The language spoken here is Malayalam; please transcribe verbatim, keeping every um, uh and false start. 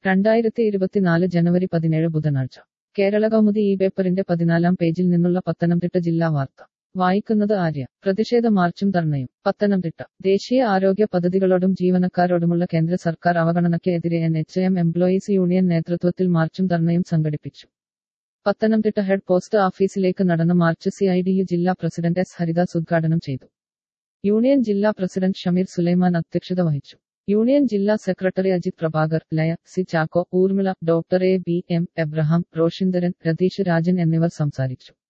രണ്ടായിരത്തി ഇരുപത്തിനാല് ജനുവരി പതിനേഴ് ബുധനാഴ്ച കേരള കൗമുദി ഈ പേപ്പറിന്റെ പതിനാലാം പേജിൽ നിന്നുള്ള പത്തനംതിട്ട ജില്ലാ വാർത്ത വായിക്കുന്നത് ആര്യ. പ്രതിഷേധ മാർച്ചും ധർണയും. പത്തനംതിട്ട. ദേശീയ ആരോഗ്യ പദ്ധതികളോടും ജീവനക്കാരോടുമുള്ള കേന്ദ്ര സർക്കാർ അവഗണനയ്ക്ക് എതിരെ N H M employees union നേതൃത്വത്തിൽ മാർച്ചും ധർണയും സംഘടിപ്പിച്ചു. പത്തനംതിട്ട ഹെഡ് പോസ്റ്റ് ഓഫീസിലേക്ക് നടന്ന march C I T U ജില്ലാ പ്രസിഡന്റ് എസ് ഹരിദാസ് ഉദ്ഘാടനം ചെയ്തു. യൂണിയൻ ജില്ലാ പ്രസിഡന്റ് ഷമീർ സുലൈമാൻ അധ്യക്ഷത വഹിച്ചു. യൂണിയൻ ജില്ലാ secretary Ajith Prabhakar, Laya, C Chacko, Urmila, doctor A B M Abraham, Roshindaran, Ratheesh Rajan എന്നിവർ സംസാരിച്ചു.